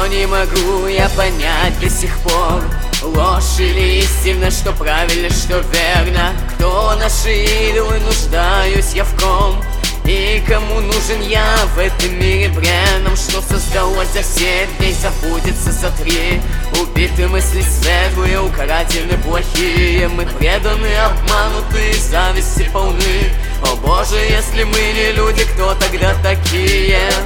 не могу я понять до сих пор, ложь или истина, что правильно, что верно. Кто наши идолы, нуждаюсь я в ком? И кому нужен я в этом мире бренном? Что создалось за 7 дней, забудется за 3. Убиты мысли светлые, украдены плохие. Мы преданы, обмануты, зависти полны. О Боже, если мы не люди, кто тогда такие?